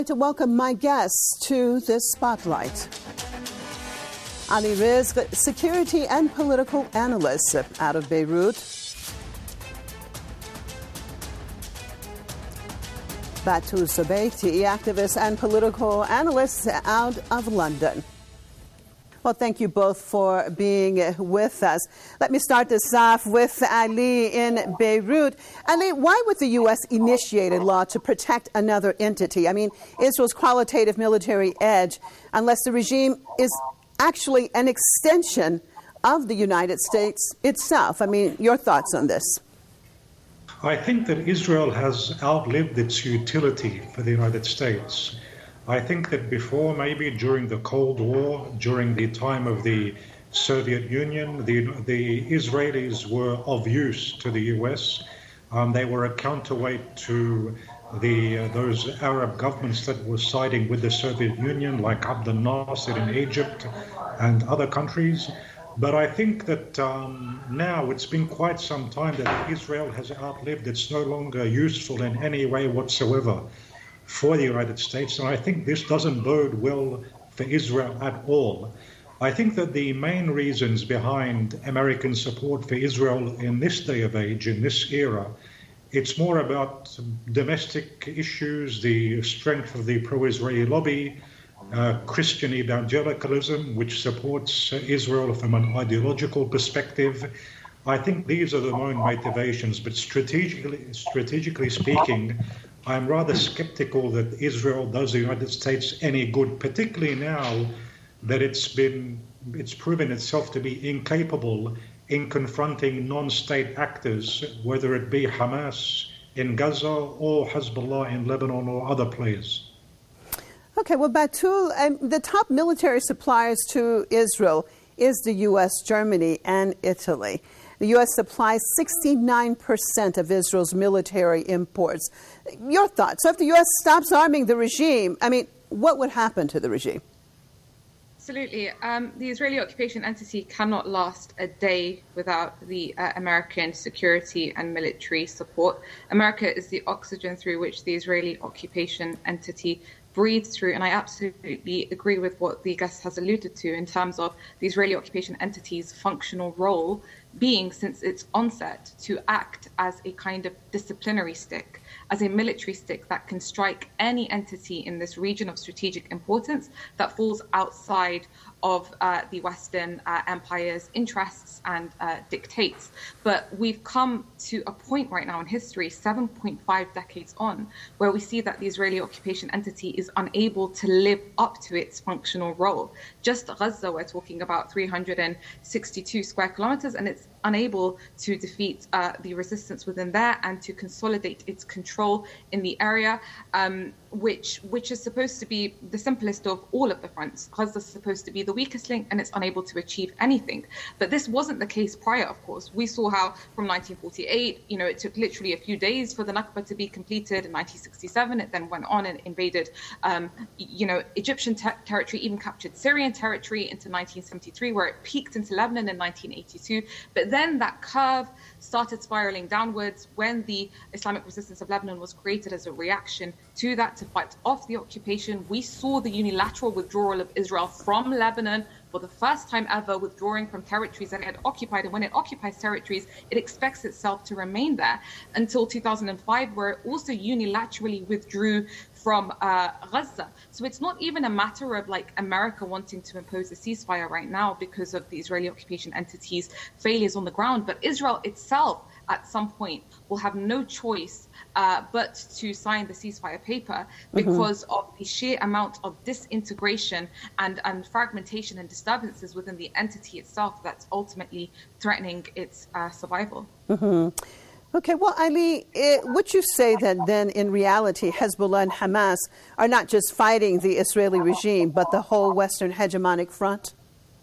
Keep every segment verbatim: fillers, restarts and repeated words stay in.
To welcome my guests to this spotlight. Ali Rizk, security and political analyst out of Beirut. Batul Sabaiti, activist and political analyst out of London. Well, thank you both for being with us. Let me start this off with Ali in Beirut. Ali, why would the U S initiate a law to protect another entity? I mean, Israel's qualitative military edge, unless the regime is actually an extension of the United States itself. I mean, your thoughts on this? I think that Israel has outlived its utility for the United States. I think that before, maybe during the Cold War, during the time of the Soviet Union, the, the Israelis were of use to the U S. Um, they were a counterweight to the uh, those Arab governments that were siding with the Soviet Union, like Abdel Nasser in Egypt and other countries. But I think that um, now it's been quite some time that Israel has outlived. It's no longer useful in any way whatsoever for the United States, and I think this doesn't bode well for Israel at all. I think that the main reasons behind American support for Israel in this day of age, in this era, it's more about domestic issues, the strength of the pro-Israeli lobby, uh, Christian evangelicalism, which supports Israel from an ideological perspective. I think these are the main motivations, but strategically, strategically speaking, I'm rather skeptical that Israel does the United States any good, particularly now that it's been it's proven itself to be incapable in confronting non-state actors, whether it be Hamas in Gaza or Hezbollah in Lebanon or other players. Okay, well, Batul, um, the top military suppliers to Israel is the U S, Germany, and Italy. The U S supplies sixty-nine percent of Israel's military imports. Your thoughts? So if the U S stops arming the regime, I mean, what would happen to the regime? Absolutely. Um, the Israeli occupation entity cannot last a day without the uh, American security and military support. America is the oxygen through which the Israeli occupation entity breathes through, and I absolutely agree with what the guest has alluded to in terms of the Israeli occupation entity's functional role being, since its onset, to act as a kind of disciplinary stick, as a military stick that can strike any entity in this region of strategic importance that falls outside of uh, the Western uh, Empire's interests and uh, dictates. But we've come to a point right now in history, seven point five decades on, where we see that the Israeli occupation entity is unable to live up to its functional role. Just Gaza, we're talking about three hundred sixty-two square kilometers, and it's unable to defeat uh, the resistance within there and to consolidate its control in the area, um, which which is supposed to be the simplest of all of the fronts. Gaza is supposed to be the weakest link, and it's unable to achieve anything. But this wasn't the case prior, of course. We saw how from nineteen forty-eight, you know, it took literally a few days for the Nakba to be completed. In nineteen sixty-seven, it then went on and invaded, um, you know, Egyptian ter- territory, even captured Syrian territory into nineteen seventy-three, where it peaked into Lebanon in nineteen eighty-two. But then that curve started spiraling downwards when the Islamic Resistance of Lebanon was created as a reaction to that, to fight off the occupation. We saw the unilateral withdrawal of Israel from Lebanon for the first time ever, withdrawing from territories that it had occupied. And when it occupies territories, it expects itself to remain there until two thousand five, where it also unilaterally withdrew from uh, Gaza. So it's not even a matter of like America wanting to impose a ceasefire right now because of the Israeli occupation entity's failures on the ground, but Israel itself at some point will have no choice uh, but to sign the ceasefire paper because mm-hmm. of the sheer amount of disintegration and, and fragmentation and disturbances within the entity itself that's ultimately threatening its uh, survival. Mm-hmm. Okay, well, Ali, it, would you say that then in reality Hezbollah and Hamas are not just fighting the Israeli regime, but the whole Western hegemonic front?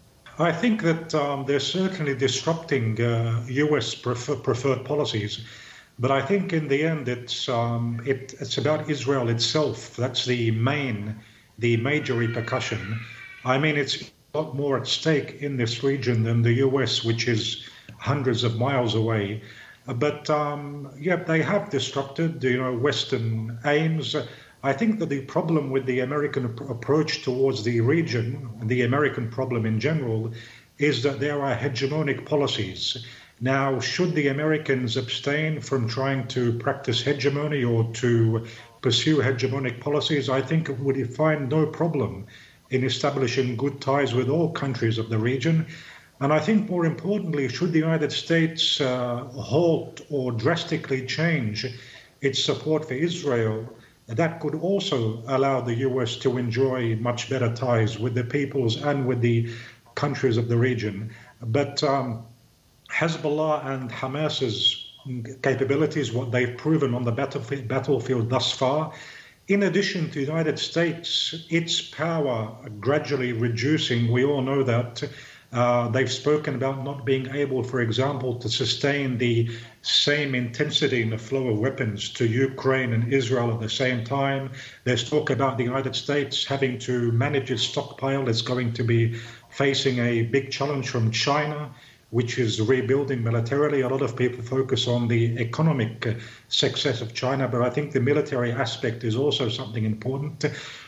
I think that um, they're certainly disrupting uh, U S prefer- preferred policies, but I think in the end it's um, it, it's about Israel itself. That's the main, the major repercussion. I mean, it's a lot more at stake in this region than the U S, which is hundreds of miles away. But um, yeah, they have disrupted, you know, Western aims. I think that the problem with the American ap- approach towards the region, the American problem in general, is that there are hegemonic policies. Now, should the Americans abstain from trying to practice hegemony or to pursue hegemonic policies, I think it would find no problem in establishing good ties with all countries of the region. And I think more importantly, should the United States uh, halt or drastically change its support for Israel, that could also allow the U S to enjoy much better ties with the peoples and with the countries of the region. But um, Hezbollah and Hamas's capabilities, what they've proven on the battlefield, battlefield thus far, in addition to the United States, its power gradually reducing, we all know that. Uh, they've spoken about not being able, for example, to sustain the same intensity in the flow of weapons to Ukraine and Israel at the same time. There's talk about the United States having to manage its stockpile. It's going to be facing a big challenge from China, which is rebuilding militarily. A lot of people focus on the economic uh, success of China, but I think the military aspect is also something important.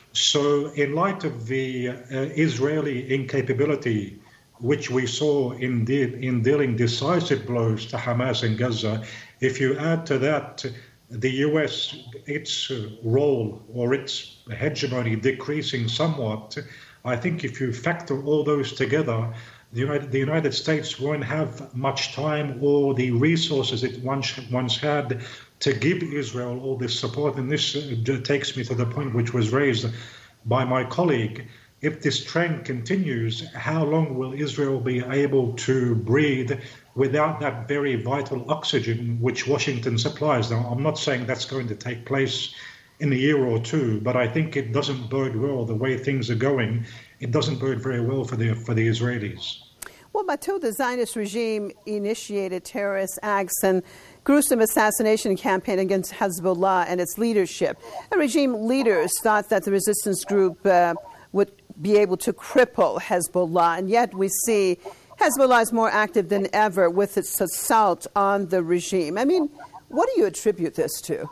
So in light of the uh, Israeli incapability, which we saw in, de- in dealing decisive blows to Hamas in Gaza, if you add to that the U S, its uh, role or its hegemony decreasing somewhat, I think if you factor all those together, the United, the United States won't have much time or the resources it once, once had to give Israel all this support. And this uh, takes me to the point which was raised by my colleague. If this trend continues, how long will Israel be able to breathe without that very vital oxygen which Washington supplies? Now, I'm not saying that's going to take place in a year or two, but I think it doesn't bode well the way things are going. It doesn't bode very well for the for the Israelis. Well, Matou, the Zionist regime initiated terrorist acts and gruesome assassination campaign against Hezbollah and its leadership. The regime leaders thought that the resistance group uh, would be able to cripple Hezbollah, and yet we see Hezbollah is more active than ever with its assault on the regime. I mean, what do you attribute this to?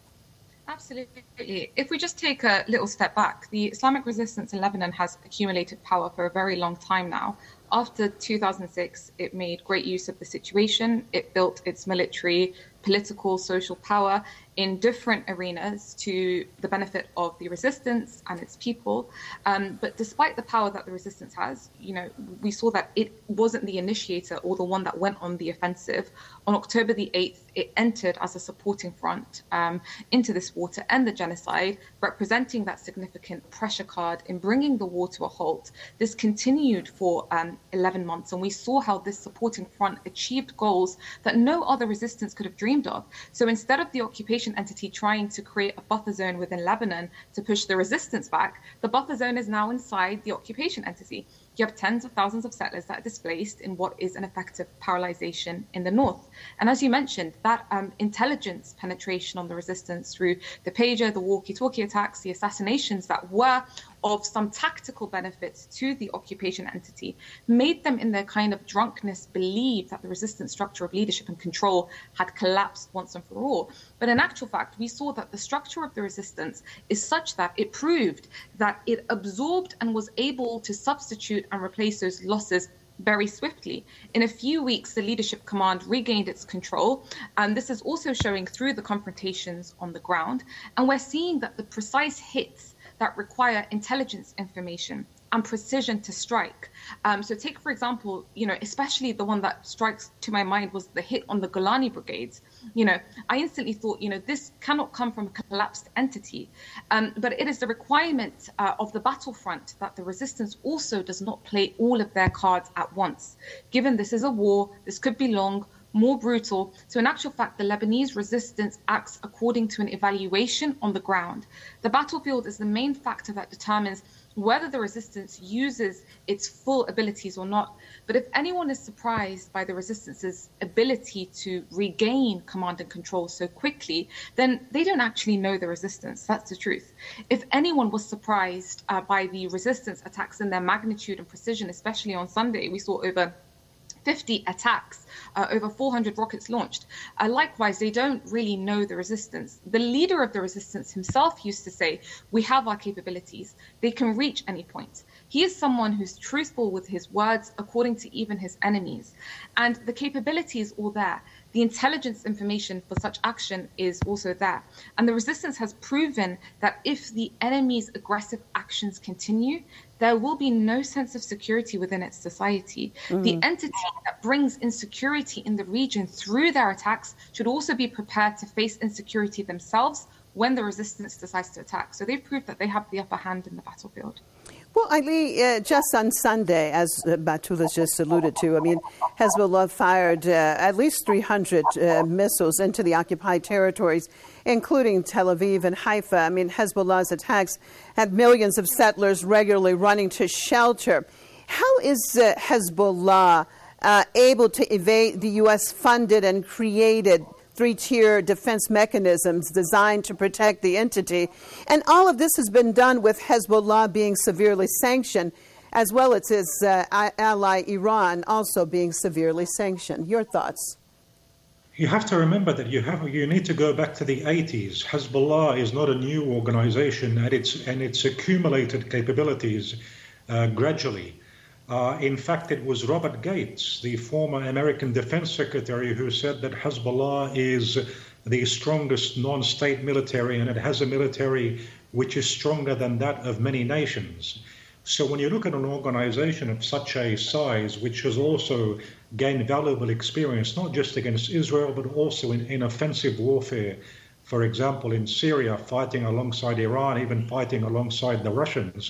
Absolutely. If we just take a little step back, the Islamic resistance in Lebanon has accumulated power for a very long time now. After two thousand six, it made great use of the situation. It built its military, political, social power in different arenas to the benefit of the resistance and its people. Um, but despite the power that the resistance has, you know, we saw that it wasn't the initiator or the one that went on the offensive. On October the eighth, it entered as a supporting front um, into this war to end the genocide, representing that significant pressure card in bringing the war to a halt. This continued for um, eleven months, and we saw how this supporting front achieved goals that no other resistance could have dreamed of. So instead of the occupation entity trying to create a buffer zone within Lebanon to push the resistance back, the buffer zone is now inside the occupation entity. You have tens of thousands of settlers that are displaced in what is an effective paralyzation in the north. And as you mentioned, that um, intelligence penetration on the resistance through the pager, the walkie-talkie attacks, the assassinations that were of some tactical benefits to the occupation entity, made them in their kind of drunkenness believe that the resistance structure of leadership and control had collapsed once and for all. But in actual fact, we saw that the structure of the resistance is such that it proved that it absorbed and was able to substitute and replace those losses very swiftly. In a few weeks, the leadership command regained its control, and this is also showing through the confrontations on the ground. And we're seeing that the precise hits that require intelligence information and precision to strike. Um, so take, for example, you know, especially the one that strikes to my mind was the hit on the Golani brigades. You know, I instantly thought, you know, this cannot come from a collapsed entity. Um, but it is the requirement uh, of the battlefront that the resistance also does not play all of their cards at once. Given this is a war, this could be long, more brutal. So in actual fact, the Lebanese resistance acts according to an evaluation on the ground. The battlefield is the main factor that determines whether the resistance uses its full abilities or not. But if anyone is surprised by the resistance's ability to regain command and control so quickly, then they don't actually know the resistance. That's the truth. If anyone was surprised uh, by the resistance attacks in their magnitude and precision, especially on Sunday, we saw over fifty attacks, uh, over four hundred rockets launched. Uh, likewise, they don't really know the resistance. The leader of the resistance himself used to say, we have our capabilities. They can reach any point. He is someone who's truthful with his words, according to even his enemies. And the capability is all there. The intelligence information for such action is also there. And the resistance has proven that if the enemy's aggressive actions continue, there will be no sense of security within its society. Mm-hmm. The entity that brings insecurity in the region through their attacks should also be prepared to face insecurity themselves when the resistance decides to attack. So they've proved that they have the upper hand in the battlefield. Well, Ali, uh, just on Sunday, as uh, Batoulah just alluded to, I mean, Hezbollah fired uh, at least three hundred uh, missiles into the occupied territories, including Tel Aviv and Haifa. I mean, Hezbollah's attacks had millions of settlers regularly running to shelter. How is uh, Hezbollah uh, able to evade the U S-funded and created three-tier defense mechanisms designed to protect the entity? And all of this has been done with Hezbollah being severely sanctioned, as well as its uh, ally Iran also being severely sanctioned. Your thoughts? You have to remember that you have you need to go back to the eighties. Hezbollah is not a new organization, and it's and it's accumulated capabilities uh, gradually. Uh, in fact, it was Robert Gates, the former American Defense Secretary, who said that Hezbollah is the strongest non-state military, and it has a military which is stronger than that of many nations. So when you look at an organization of such a size, which has also gained valuable experience, not just against Israel, but also in, in offensive warfare, for example, in Syria, fighting alongside Iran, even fighting alongside the Russians,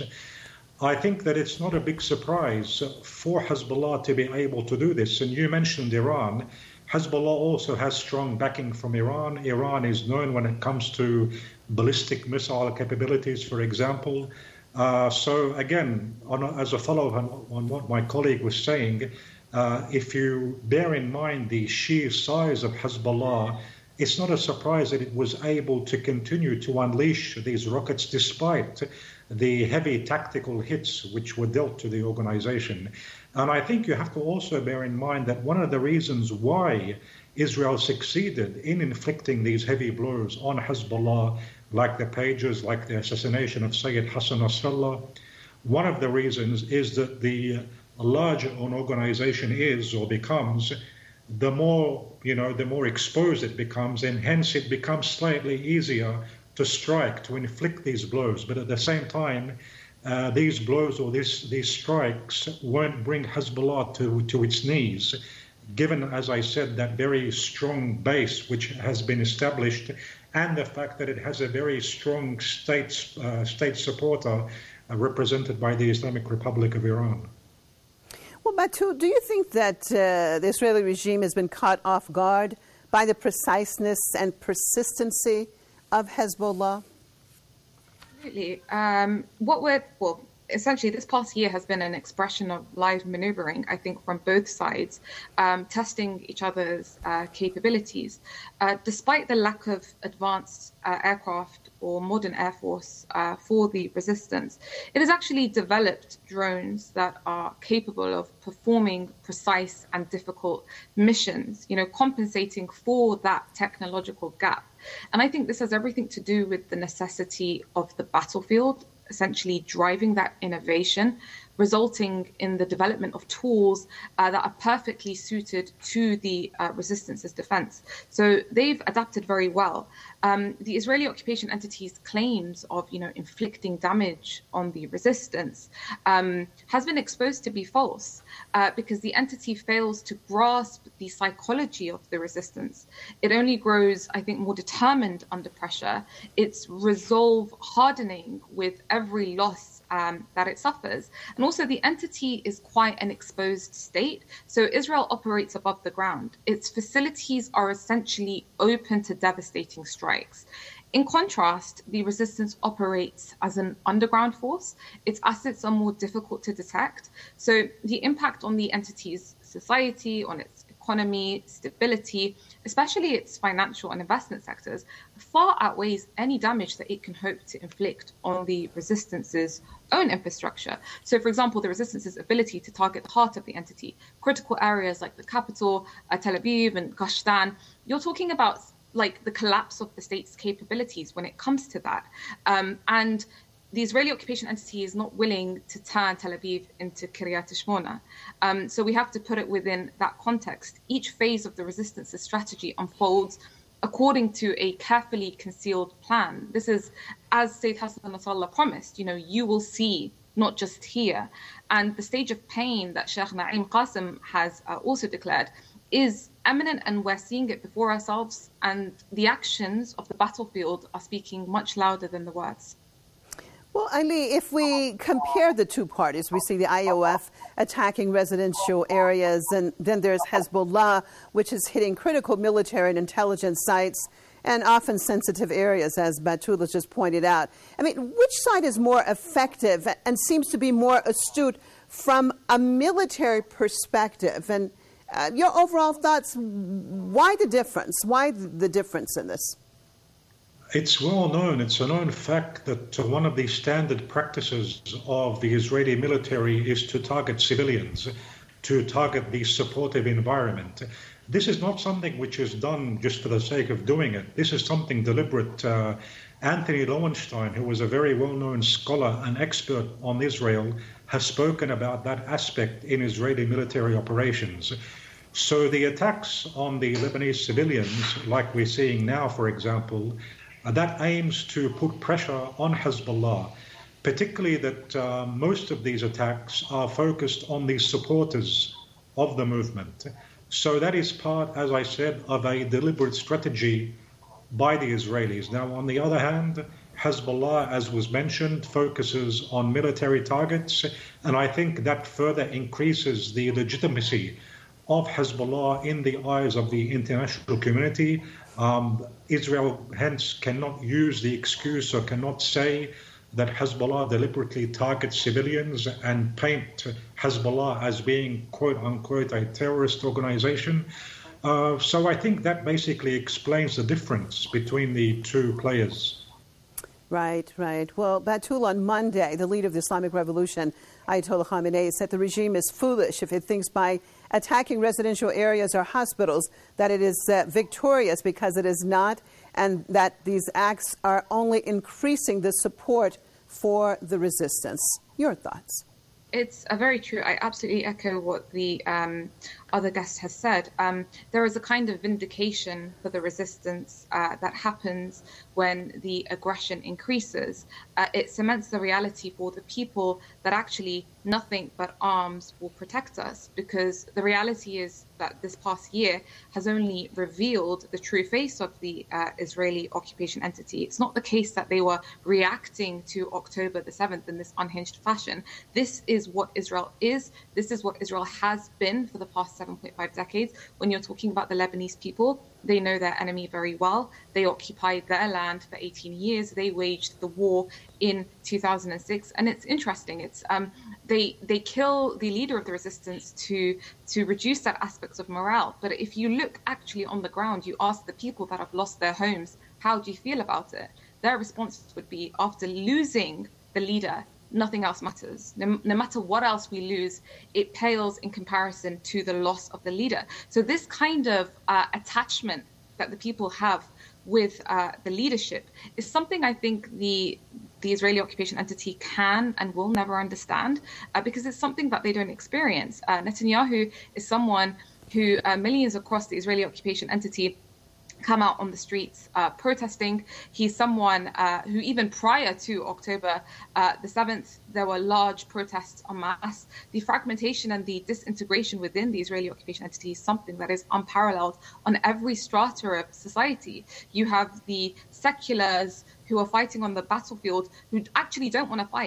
I think that it's not a big surprise for Hezbollah to be able to do this. And you mentioned Iran. Hezbollah also has strong backing from Iran. Iran is known when it comes to ballistic missile capabilities, for example. Uh, so again, on, as a follow-up on, on what my colleague was saying, uh, if you bear in mind the sheer size of Hezbollah, it's not a surprise that it was able to continue to unleash these rockets despite the heavy tactical hits which were dealt to the organization. And I think you have to also bear in mind that one of the reasons why Israel succeeded in inflicting these heavy blows on Hezbollah, like the pages, like the assassination of Sayyid Hassan Nasrallah, one of the reasons is that the larger an organization is or becomes, the more, you know, the more exposed it becomes, and hence it becomes slightly easier to strike, to inflict these blows. But at the same time, uh, these blows or this, these strikes won't bring Hezbollah to, to its knees, given, as I said, that very strong base which has been established, and the fact that it has a very strong state, uh, state supporter uh, represented by the Islamic Republic of Iran. Well, Batoulah, do you think that uh, the Israeli regime has been caught off guard by the preciseness and persistency of Hezbollah? Absolutely. Um, what we're, well, essentially this past year has been an expression of live maneuvering, I think, from both sides, um, testing each other's uh, capabilities. Uh, despite the lack of advanced uh, aircraft or modern air force uh, for the resistance, it has actually developed drones that are capable of performing precise and difficult missions, you know, compensating for that technological gap. And I think this has everything to do with the necessity of the battlefield, essentially driving that innovation, resulting in the development of tools uh, that are perfectly suited to the uh, resistance's defense. So they've adapted very well. Um, the Israeli occupation entity's claims of, you know, inflicting damage on the resistance um, has been exposed to be false uh, because the entity fails to grasp the psychology of the resistance. It only grows, I think, more determined under pressure. Its resolve hardening with every loss Um, that it suffers. And also the entity is quite an exposed state. So Israel operates above the ground. Its facilities are essentially open to devastating strikes. In contrast, the resistance operates as an underground force. Its assets are more difficult to detect. So the impact on the entity's society, on its economy, stability, especially its financial and investment sectors, far outweighs any damage that it can hope to inflict on the resistance's own infrastructure. So, for example, the resistance's ability to target the heart of the entity, critical areas like the capital, uh, Tel Aviv and Qashtan, you're talking about like the collapse of the state's capabilities when it comes to that. Um, and the Israeli occupation entity is not willing to turn Tel Aviv into Kiryat Shmona. Um, so we have to put it within that context. Each phase of the resistance's strategy unfolds according to a carefully concealed plan. This is, as Sayyid Hassan Nasrallah promised, you know, you will see, not just hear. And the stage of pain that Sheikh Naim Qasim has uh, also declared is eminent, and we're seeing it before ourselves. And the actions of the battlefield are speaking much louder than the words. Well, Ali, if we compare the two parties, we see the I O F attacking residential areas, and then there's Hezbollah, which is hitting critical military and intelligence sites and often sensitive areas, as Batula just pointed out. I mean, which side is more effective and seems to be more astute from a military perspective? And uh, your overall thoughts, why the difference? Why the difference in this? It's well known, it's a known fact that one of the standard practices of the Israeli military is to target civilians, to target the supportive environment. This is not something which is done just for the sake of doing it. This is something deliberate. Uh, Anthony Lowenstein, who was a very well-known scholar and expert on Israel, has spoken about that aspect in Israeli military operations. So the attacks on the Lebanese civilians, like we're seeing now, for example, Uh, that aims to put pressure on Hezbollah, particularly that uh, most of these attacks are focused on the supporters of the movement. So that is part, as I said, of a deliberate strategy by the Israelis. Now, on the other hand, Hezbollah, as was mentioned, focuses on military targets, and I think that further increases the legitimacy of Hezbollah in the eyes of the international community. Um, Israel, hence, cannot use the excuse or cannot say that Hezbollah deliberately targets civilians and paint Hezbollah as being, quote unquote, a terrorist organization. Uh, so I think that basically explains the difference between the two players. Right, right. Well, Batul, on Monday, the leader of the Islamic Revolution, Ayatollah Khamenei, said the regime is foolish if it thinks by attacking residential areas or hospitals that it is uh, victorious, because it is not, and that these acts are only increasing the support for the resistance. Your thoughts? It's uh, very true. I absolutely echo what the um, other guest has said. Um, there is a kind of vindication for the resistance uh, that happens when the aggression increases. Uh, it cements the reality for the people that actually nothing but arms will protect us, because the reality is that this past year has only revealed the true face of the uh, Israeli occupation entity. It's not the case that they were reacting to October the seventh in this unhinged fashion. This is what Israel is. This is what Israel has been for the past seven point five decades. When you're talking about the Lebanese people, they know their enemy very well. They occupied their land for eighteen years. They waged the war in two thousand six. And it's interesting. It's um, they they kill the leader of the resistance to to reduce that aspects of morale. But if you look actually on the ground, you ask the people that have lost their homes, how do you feel about it? Their response would be, after losing the leader, nothing else matters. No, no matter what else we lose, it pales in comparison to the loss of the leader. So this kind of uh, attachment that the people have with uh, the leadership is something I think the the Israeli occupation entity can and will never understand, uh, because it's something that they don't experience. Uh, Netanyahu is someone who uh, millions across the Israeli occupation entity come out on the streets uh, protesting. He's someone uh, who, even prior to October uh, the seventh, there were large protests en masse. The fragmentation and the disintegration within the Israeli occupation entity is something that is unparalleled on every strata of society. You have the seculars who are fighting on the battlefield who actually don't want to fight.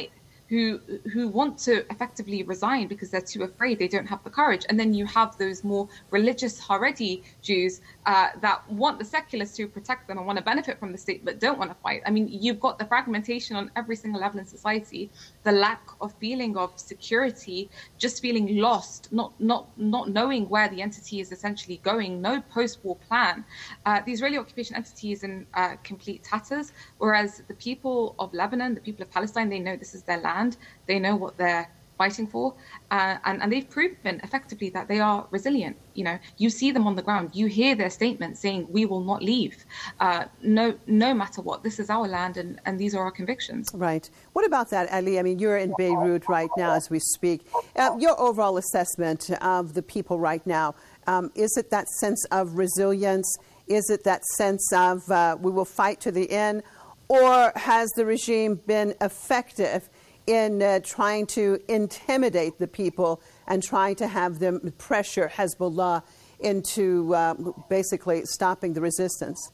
who who want to effectively resign because they're too afraid, they don't have the courage. And then you have those more religious Haredi Jews uh, that want the seculars to protect them and want to benefit from the state but don't want to fight. I mean, you've got the fragmentation on every single level in society, the lack of feeling of security, just feeling lost, not not not knowing where the entity is essentially going, no post-war plan. Uh, the Israeli occupation entity is in uh, complete tatters, whereas the people of Lebanon, the people of Palestine, they know this is their land. They know what they're fighting for, uh, and, and they've proven effectively that they are resilient. You know, you see them on the ground, you hear their statements saying, we will not leave, uh, no no matter what. This is our land, and, and these are our convictions. Right. What about that, Ali? I mean, you're in Beirut right now as we speak. Uh, your overall assessment of the people right now, um, is it that sense of resilience? Is it that sense of uh, we will fight to the end? Or has the regime been effective in uh, trying to intimidate the people and trying to have them pressure Hezbollah into uh, basically stopping the resistance?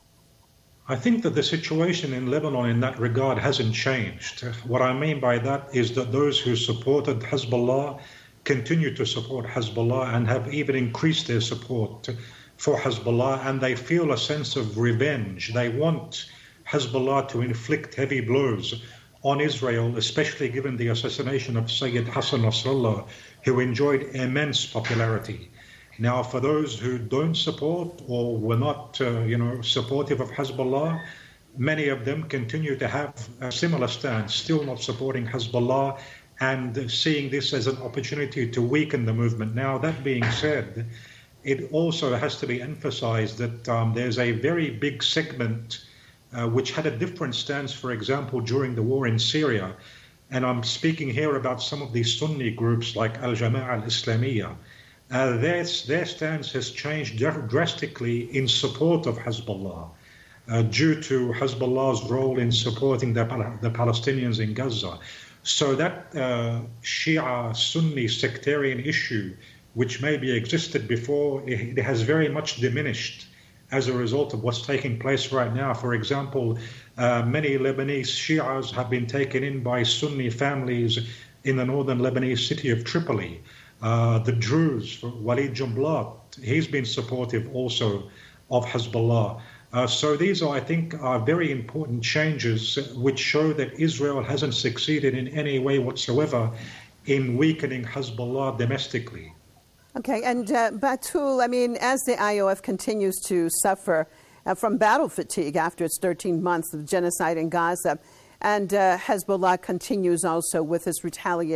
I think that the situation in Lebanon in that regard hasn't changed. What I mean by that is that those who supported Hezbollah continue to support Hezbollah and have even increased their support for Hezbollah, and they feel a sense of revenge. They want Hezbollah to inflict heavy blows on Israel, especially given the assassination of Sayyid Hassan Nasrallah, who enjoyed immense popularity. Now, for those who don't support or were not, uh, you know, supportive of Hezbollah, many of them continue to have a similar stance, still not supporting Hezbollah and seeing this as an opportunity to weaken the movement. Now, that being said, it also has to be emphasized that um, there's a very big segment Uh, which had a different stance, for example, during the war in Syria. And I'm speaking here about some of these Sunni groups like Al-Jama'a al-Islamiyya. Uh, their, their stance has changed drastically in support of Hezbollah uh, due to Hezbollah's role in supporting the, the Palestinians in Gaza. So that uh, Shia-Sunni sectarian issue, which maybe existed before, it, it has very much diminished as a result of what's taking place right now. For example, uh, many Lebanese Shias have been taken in by Sunni families in the northern Lebanese city of Tripoli. Uh, the Druze, Walid Jumblat, he's been supportive also of Hezbollah. Uh, so these are, I think, are very important changes which show that Israel hasn't succeeded in any way whatsoever in weakening Hezbollah domestically. Okay, and uh, Batul, I mean, as the I O F continues to suffer uh, from battle fatigue after its thirteen months of genocide in Gaza, and uh, Hezbollah continues also with its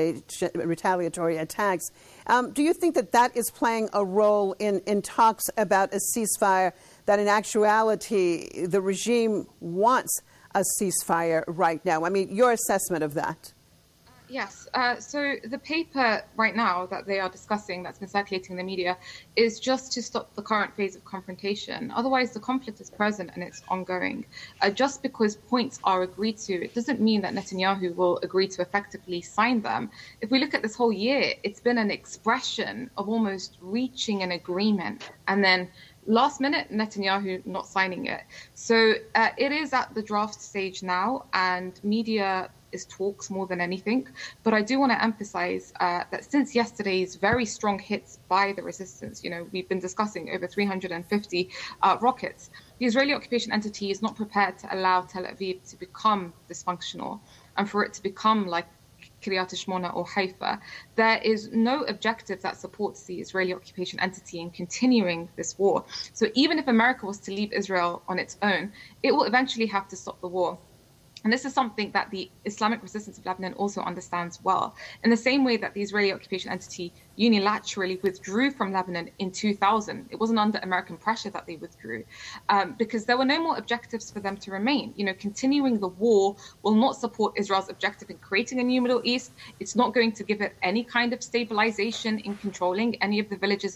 retaliatory attacks, um, do you think that that is playing a role in, in talks about a ceasefire, that in actuality the regime wants a ceasefire right now? I mean, your assessment of that? Yes. Uh, so the paper right now that they are discussing, that's been circulating in the media, is just to stop the current phase of confrontation. Otherwise, the conflict is present and it's ongoing. Uh, just because points are agreed to, it doesn't mean that Netanyahu will agree to effectively sign them. If we look at this whole year, it's been an expression of almost reaching an agreement and then last minute, Netanyahu not signing it. So uh, it is at the draft stage now, and media is talks more than anything. But I do want to emphasize uh, that since yesterday's very strong hits by the resistance, you know, we've been discussing over three hundred fifty uh, rockets, the Israeli occupation entity is not prepared to allow Tel Aviv to become dysfunctional and for it to become like Kiryat Shmona or Haifa. There is no objective that supports the Israeli occupation entity in continuing this war. So even if America was to leave Israel on its own, it will eventually have to stop the war. And this is something that the Islamic resistance of Lebanon also understands well. In the same way that the Israeli occupation entity unilaterally withdrew from Lebanon in two thousand, it wasn't under American pressure that they withdrew, um, because there were no more objectives for them to remain. You know, continuing the war will not support Israel's objective in creating a new Middle East. It's not going to give it any kind of stabilization in controlling any of the villages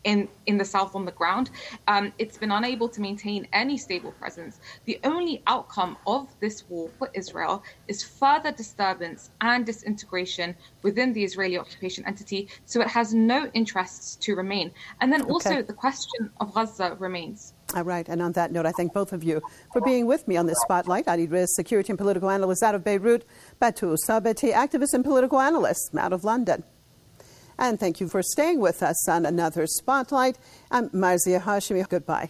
in, in the south on the ground. Um, it's been unable to maintain any stable presence. The only outcome of this war for Israel is further disturbance and disintegration within the Israeli occupation entity, so it has no interests to remain. And then also okay. the question of Gaza remains. All right, and on that note, I thank both of you for being with me on this spotlight. Ali Riz, security and political analyst out of Beirut, Batou Sabeti, activist and political analyst out of London. And thank you for staying with us on another spotlight. I'm Marzia Hashimi. Goodbye.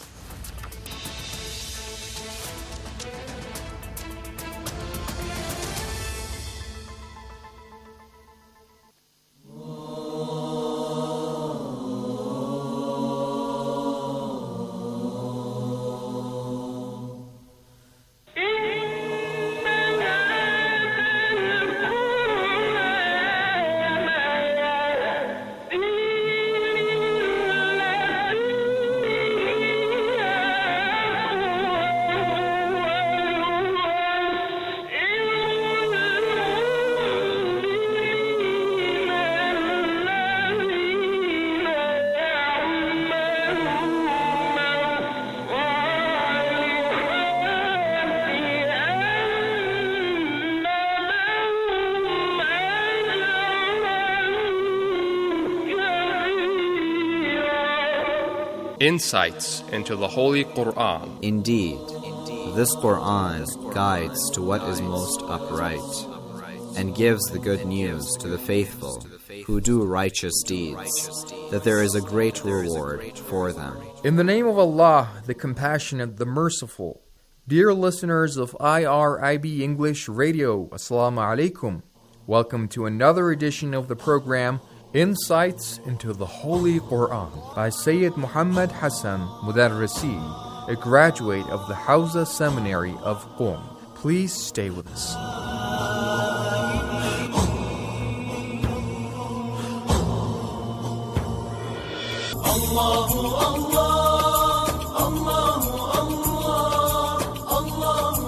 Insights into the Holy Quran. Indeed, this Quran guides to what is most upright, and gives the good news to the faithful who do righteous deeds, that there is a great reward for them. In the name of Allah, the Compassionate, the Merciful. Dear listeners of I R I B English Radio, Assalamu alaikum. Welcome to another edition of the program Insights into the Holy Quran by Sayyid Muhammad Hassan Mudarrisi, a graduate of the Hawza Seminary of Qom. Please stay with us. Allahu Allah, Allahu Allah, Allahu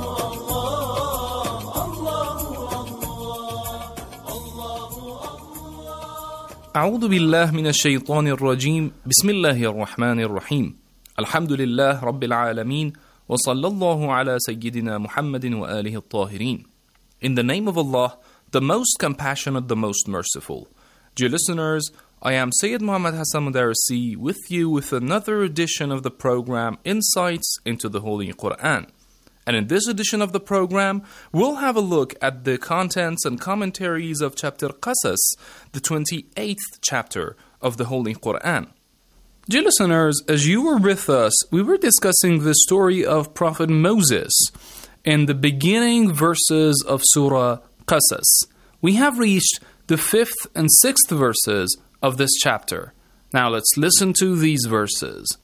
أعوذ بالله من الشيطان الرجيم بسم الله الرحمن الرحيم الحمد لله رب العالمين وصلى الله على سيدنا محمد وآله الطاهرين. In the name of Allah, the most compassionate, the most merciful. Dear listeners, I am Sayyid Muhammad Hassan Mudarrisi with you with another edition of the program Insights into the Holy Quran. And in this edition of the program, we'll have a look at the contents and commentaries of chapter Qasas, the twenty-eighth chapter of the Holy Quran. Dear listeners, as you were with us, we were discussing the story of Prophet Moses in the beginning verses of Surah Qasas. We have reached the fifth and sixth verses of this chapter. Now let's listen to these verses.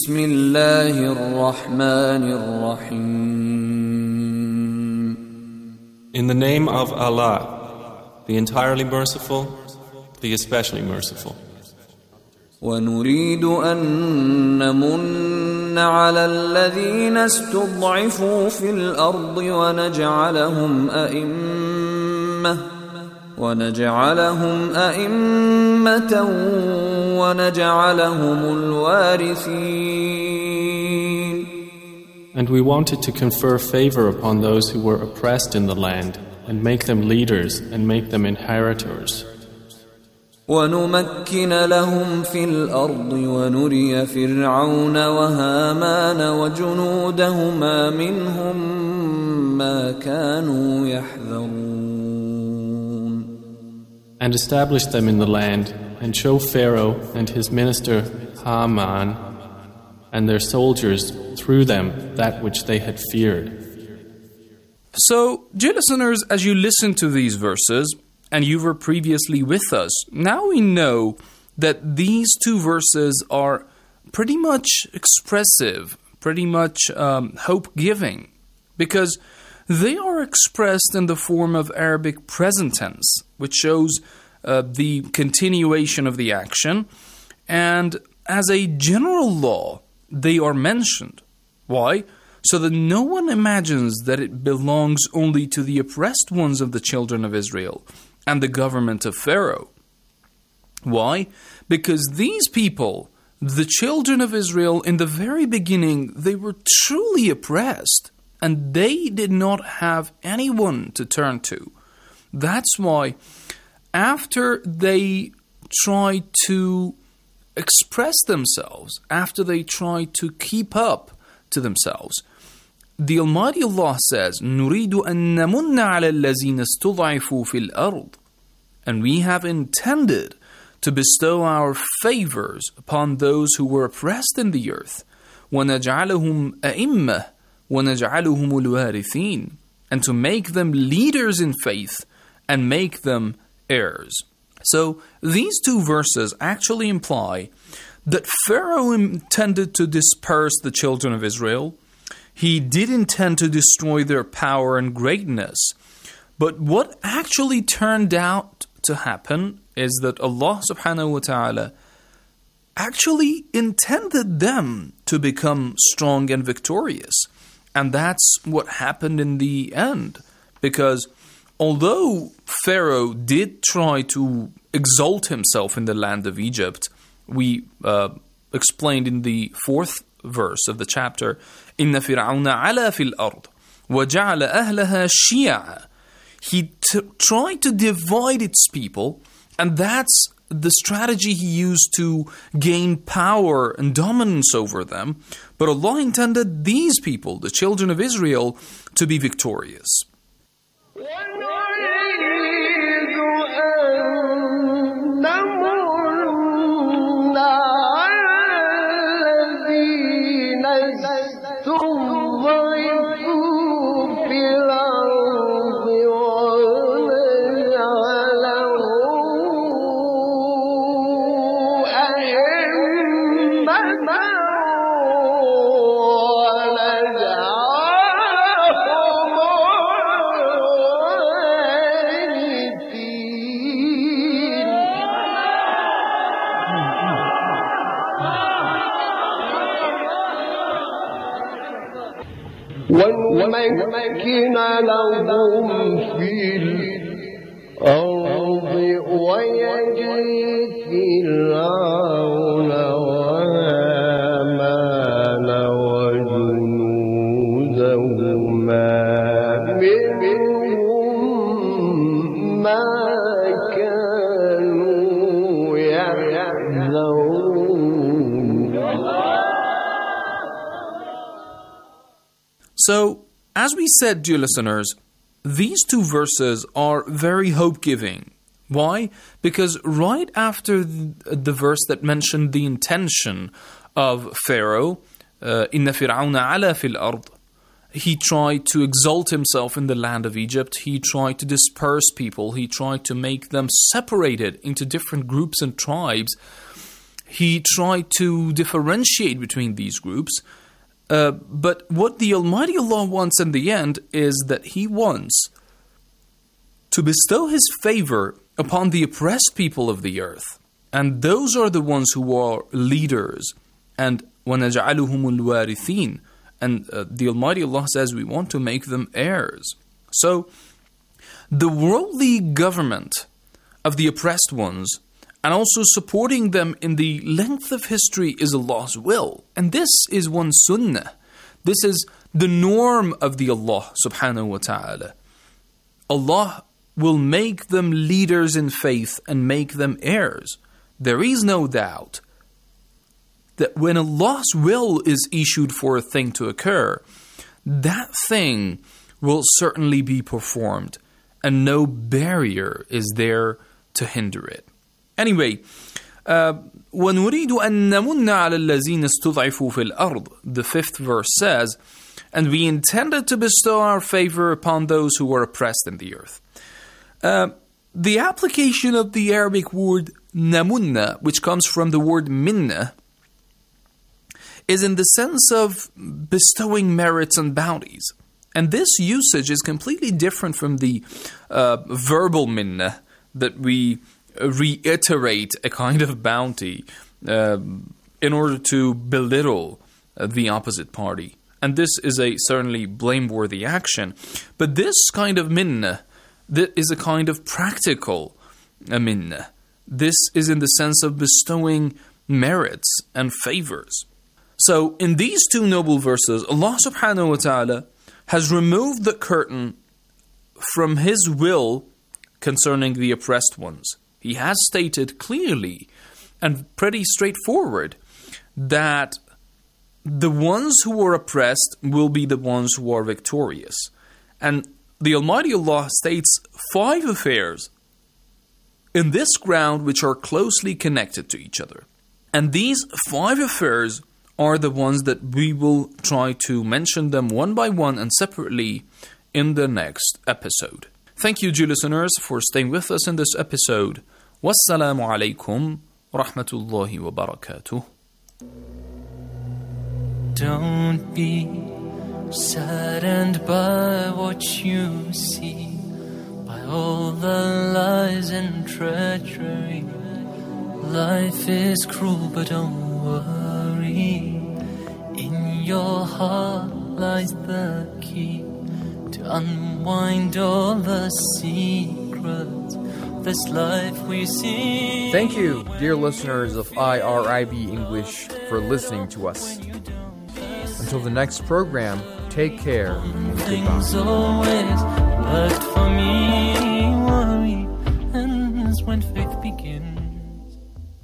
Bismillahir-Rahmanir-Rahim. In the name of Allah, the entirely merciful, the especially merciful. وَنُرِيدُ أَن نَّمُنَّ عَلَى الَّذِينَ اسْتُضْعِفُوا فِي الْأَرْضِ وَنَجْعَلَهُمْ أَئِمَّةً وَنَجْعَلَهُمْ أَئِمَّةً وَنَجْعَلَهُمُ الْوَارِثِينَ. And we wanted to confer favor upon those who were oppressed in the land, and make them leaders and make them inheritors. وَنُمَكِّنَ لَهُمْ فِي الْأَرْضِ وَنُرِيَ فِرْعَوْنَ وَهَامَانَ وَجُنُودَهُمَا مِنْهُمْ مَا كَانُوا يَحْذَرُونَ. And establish them in the land, and show Pharaoh and his minister Haman and their soldiers through them that which they had feared. So, dear listeners, as you listen to these verses, and you were previously with us, now we know that these two verses are pretty much expressive, pretty much um, hope-giving, because they are expressed in the form of Arabic present tense, which shows uh, the continuation of the action, and as a general law, they are mentioned. Why? So that no one imagines that it belongs only to the oppressed ones of the children of Israel and the government of Pharaoh. Why? Because these people the children of Israel in the very beginning, they were truly oppressed and they did not have anyone to turn to. That's why after they tried to express themselves, after they tried to keep up to themselves, the Almighty Allah says, نُرِيدُ أَن نَمُنَّ عَلَى الَّذِينَ اسْتُضْعِفُوا فِي الْأَرْضِ, and we have intended to bestow our favors upon those who were oppressed in the earth, وَنَجْعَلَهُمْ أَئِمَّةً وَنَجْعَلُهُمُ الْوَارِثِينَ, and to make them leaders in faith and make them heirs. So these two verses actually imply that Pharaoh intended to disperse the children of Israel. He did intend to destroy their power and greatness. But what actually turned out to happen is that Allah subhanahu wa ta'ala actually intended them to become strong and victorious. And that's what happened in the end. Because although Pharaoh did try to exalt himself in the land of Egypt, we uh, explained in the fourth verse of the chapter, إِنَّ فِرْعَوْنَ عَلَى فِي الْأَرْضِ وَجَعَلَ أَهْلَهَا شِيَعًا. He t- tried to divide its people, and that's the strategy he used to gain power and dominance over them. But Allah intended these people, the children of Israel, to be victorious. وَنُمَكِّنَ لَهُمْ فِي الْأَرْضِ وَيَجْرِي فِرْعَوْنَ وَهَامَانَ وَجُنُودَهُمَا مِنْهُمْ مَا كَانُوا يَحْذَرُونَ. So, as we said, dear listeners, these two verses are very hope-giving. Why? Because right after the, the verse that mentioned the intention of Pharaoh, uh, إِنَّ فِرْعَوْنَ عَلَى فِي الْأَرْضِ, he tried to exalt himself in the land of Egypt. He tried to disperse people. He tried to make them separated into different groups and tribes. He tried to differentiate between these groups. Uh, but what the Almighty Allah wants in the end is that He wants to bestow His favor upon the oppressed people of the earth. And those are the ones who are leaders. And وَنَجْعَلُهُمُ الْوَارِثِينَ. And uh, the Almighty Allah says we want to make them heirs. So, the worldly government of the oppressed ones and also supporting them in the length of history is Allah's will. And this is one sunnah. This is the norm of the Allah subhanahu wa ta'ala. Allah will make them leaders in faith and make them heirs. There is no doubt that when Allah's will is issued for a thing to occur, that thing will certainly be performed, and no barrier is there to hinder it. Anyway, uh, وَنُرِيدُ أَن نَمُنَّ عَلَى الَّذِينَ اسْتُضْعِفُوا فِي الْأَرْضِ. The fifth verse says, and we intended to bestow our favor upon those who were oppressed in the earth. Uh, the application of the Arabic word namunna, which comes from the word minna, is in the sense of bestowing merits and bounties. And this usage is completely different from the uh, verbal minna, that we reiterate a kind of bounty uh, in order to belittle uh, the opposite party. And this is a certainly blameworthy action. But this kind of minna, that is a kind of practical uh, minna. This is in the sense of bestowing merits and favors. So in these two noble verses, Allah subhanahu wa ta'ala has removed the curtain from His will concerning the oppressed ones. He has stated clearly and pretty straightforward that the ones who are oppressed will be the ones who are victorious. And the Almighty Allah states five affairs in this ground which are closely connected to each other. And these five affairs are the ones that we will try to mention them one by one and separately in the next episode. Thank you, dear listeners, for staying with us in this episode. Wassalamu alaikum wa rahmatullahi wa barakatuh. Don't be saddened by what you see, by all the lies and treachery. Life is cruel, but don't worry. In your heart lies the key to unwind all the secrets of this life we see. Thank you, dear listeners of I R I B English, for listening to us. Until the next program, take care and Things goodbye. always worked for me. Worry ends when faith begins.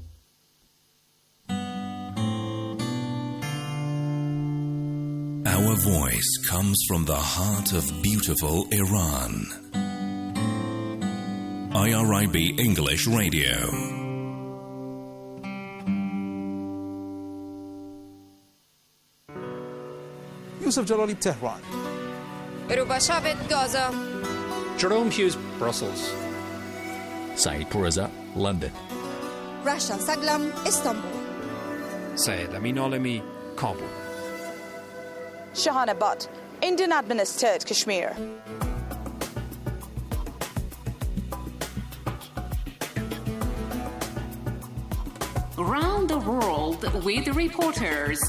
Our voice comes from the heart of beautiful Iran. I R I B English Radio. Yusuf Jalali, Tehran. Ruba Shabit, Gaza. Jerome Hughes, Brussels. Saeed Poureza, London. Rasha Saglam, Istanbul. Syed Amin Alami, Kabul. Shahana Butt, Indian administered Kashmir. Around the world with reporters.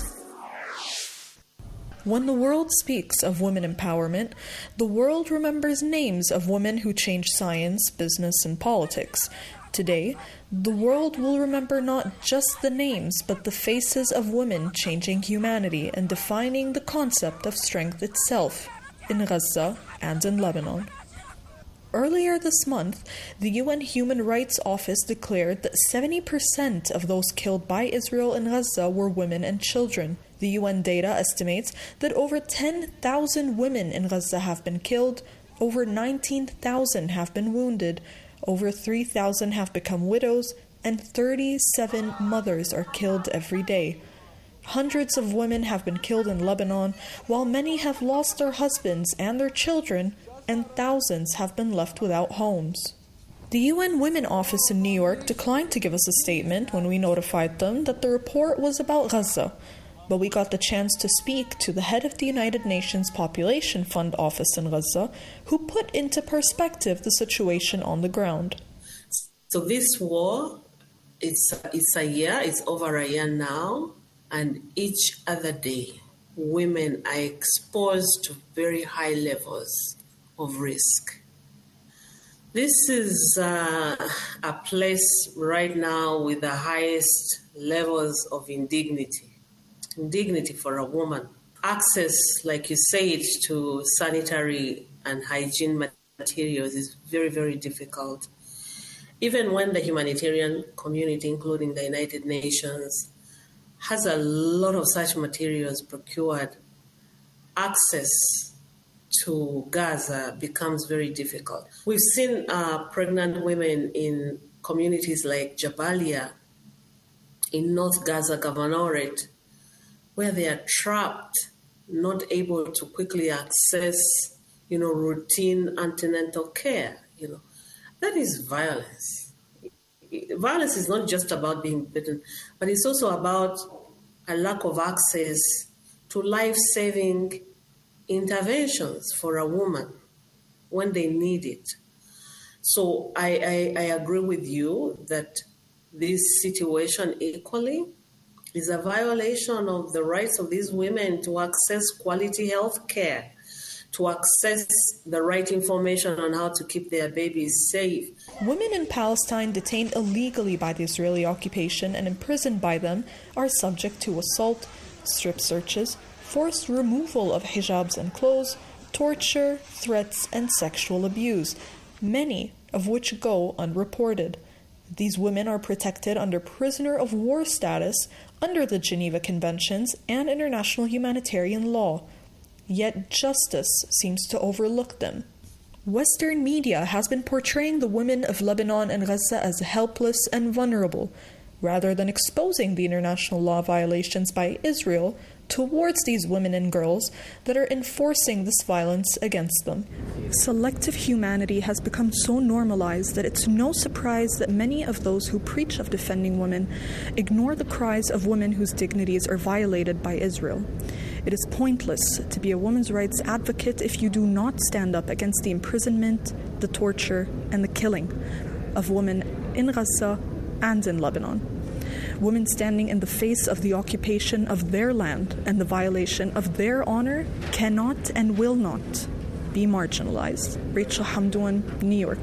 When the world speaks of women empowerment, the world remembers names of women who changed science, business, and politics. Today, the world will remember not just the names, but the faces of women changing humanity and defining the concept of strength itself in Gaza and in Lebanon. Earlier this month, the U N Human Rights Office declared that seventy percent of those killed by Israel in Gaza were women and children. The U N data estimates that over ten thousand women in Gaza have been killed, over nineteen thousand have been wounded, over three thousand have become widows, and thirty-seven mothers are killed every day. Hundreds of women have been killed in Lebanon, while many have lost their husbands and their children, and thousands have been left without homes. The U N Women Office in New York declined to give us a statement when we notified them that the report was about Gaza, but we got the chance to speak to the head of the United Nations Population Fund office in Gaza, who put into perspective the situation on the ground. So this war, it's, it's a year, it's over a year now, and each other day, women are exposed to very high levels of risk. This is uh, a place right now with the highest levels of indignity. Indignity for a woman. Access, like you said, to sanitary and hygiene materials is very, very difficult. Even when the humanitarian community, including the United Nations, has a lot of such materials procured, access to Gaza becomes very difficult. We've seen uh, pregnant women in communities like Jabalia, in North Gaza Governorate, where they are trapped, not able to quickly access, you know, routine antenatal care. You know, that is violence. Violence is not just about being beaten, but it's also about a lack of access to life-saving interventions for a woman when they need it. So I, I, I agree with you that this situation equally is a violation of the rights of these women to access quality health care, to access the right information on how to keep their babies safe. Women in Palestine detained illegally by the Israeli occupation and imprisoned by them are subject to assault, strip searches, forced removal of hijabs and clothes, torture, threats, and sexual abuse, many of which go unreported. These women are protected under prisoner of war status under the Geneva Conventions and international humanitarian law. Yet justice seems to overlook them. Western media has been portraying the women of Lebanon and Gaza as helpless and vulnerable, rather than exposing the international law violations by Israel towards these women and girls that are enforcing this violence against them. Selective humanity has become so normalized that it's no surprise that many of those who preach of defending women ignore the cries of women whose dignities are violated by Israel. It is pointless to be a women's rights advocate if you do not stand up against the imprisonment, the torture, and the killing of women in Gaza and in Lebanon. Women standing in the face of the occupation of their land and the violation of their honor cannot and will not be marginalized. Rachel Hamdoun, New York.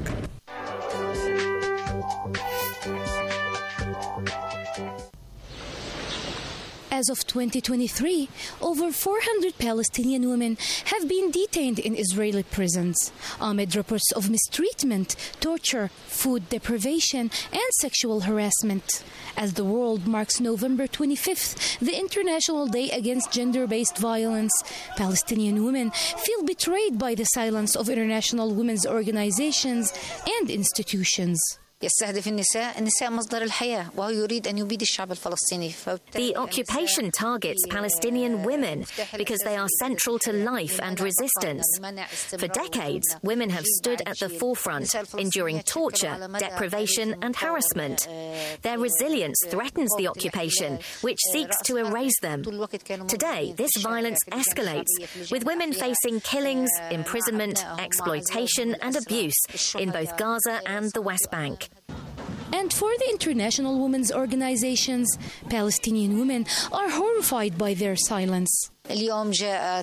As of twenty twenty-three, over four hundred Palestinian women have been detained in Israeli prisons amid reports of mistreatment, torture, food deprivation, and sexual harassment. As the world marks November twenty-fifth, the International Day Against Gender-Based Violence, Palestinian women feel betrayed by the silence of international women's organizations and institutions. يستهدف النساء النساء مصدر الحياة وهو يريد أن يبيد الشعب الفلسطيني. The occupation targets Palestinian women because they are central to life and resistance. For decades, women have stood at the forefront, enduring torture, deprivation and harassment. Their resilience threatens the occupation, which seeks to erase them. Today, this violence escalates, with women facing killings, imprisonment, exploitation and abuse in both Gaza and the West Bank. And for the international women's organizations, Palestinian women are horrified by their silence. The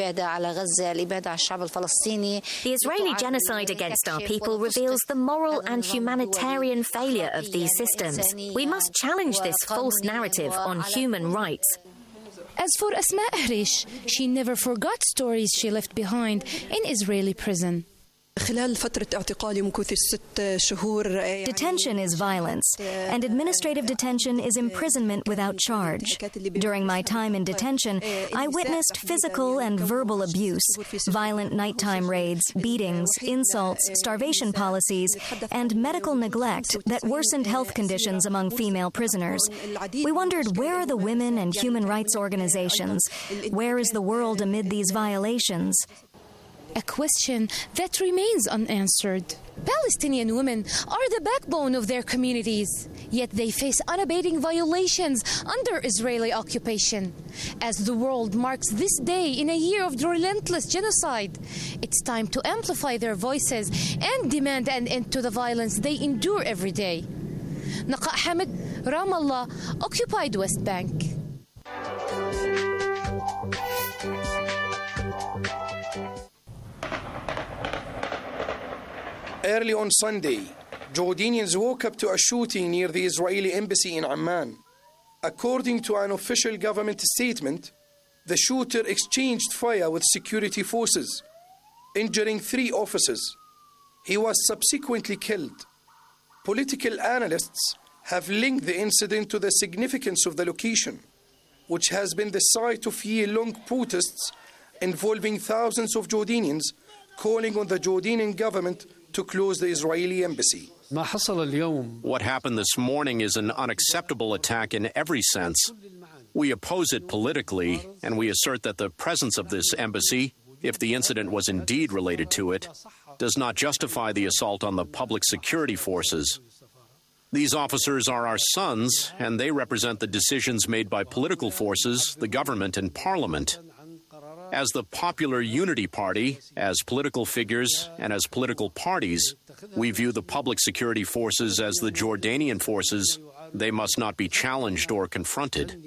Israeli genocide against our people reveals the moral and humanitarian failure of these systems. We must challenge this false narrative on human rights. As for Asma Ahrish, she never forgot stories she left behind in Israeli prison. Detention is violence, and administrative detention is imprisonment without charge. During my time in detention, I witnessed physical and verbal abuse, violent nighttime raids, beatings, insults, starvation policies, and medical neglect that worsened health conditions among female prisoners. We wondered, where are the women and human rights organizations? Where is the world amid these violations? A question that remains unanswered. Palestinian women are the backbone of their communities, yet they face unabating violations under Israeli occupation. As the world marks this day in a year of relentless genocide, it's time to amplify their voices and demand an end to the violence they endure every day. Naqa Hamid, Ramallah, Occupied West Bank. Early on Sunday, Jordanians woke up to a shooting near the Israeli embassy in Amman. According to an official government statement, the shooter exchanged fire with security forces, injuring three officers. He was subsequently killed. Political analysts have linked the incident to the significance of the location, which has been the site of year-long protests involving thousands of Jordanians calling on the Jordanian government to close the Israeli embassy. What happened this morning is an unacceptable attack in every sense. We oppose it politically, and we assert that the presence of this embassy, if the incident was indeed related to it, does not justify the assault on the public security forces. These officers are our sons, and they represent the decisions made by political forces, the government, and parliament. As the Popular Unity Party, as political figures, and as political parties, we view the public security forces as the Jordanian forces. They must not be challenged or confronted.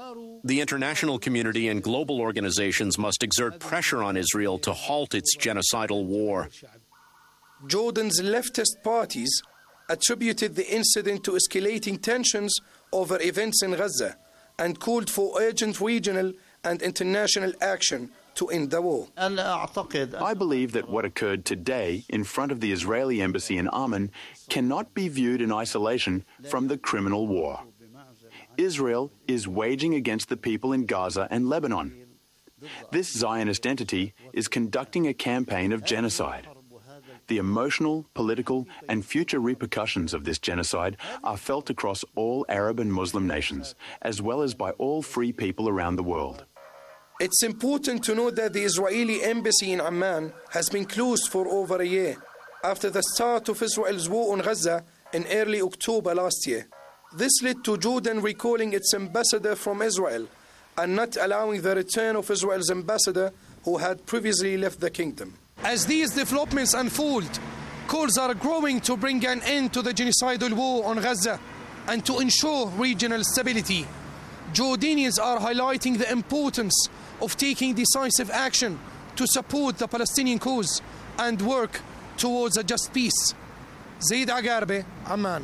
The international community and global organizations must exert pressure on Israel to halt its genocidal war. Jordan's leftist parties attributed the incident to escalating tensions over events in Gaza and called for urgent regional and international action to end the war. I believe that what occurred today in front of the Israeli embassy in Amman cannot be viewed in isolation from the criminal war. Israel is waging against the people in Gaza and Lebanon. This Zionist entity is conducting a campaign of genocide. The emotional, political, and future repercussions of this genocide are felt across all Arab and Muslim nations, as well as by all free people around the world. It's important to note that the Israeli embassy in Amman has been closed for over a year after the start of Israel's war on Gaza in early October last year. This led to Jordan recalling its ambassador from Israel and not allowing the return of Israel's ambassador who had previously left the kingdom. As these developments unfold, calls are growing to bring an end to the genocidal war on Gaza and to ensure regional stability. Jordanians are highlighting the importance of taking decisive action to support the Palestinian cause and work towards a just peace. Zaid Agarbe, Amman.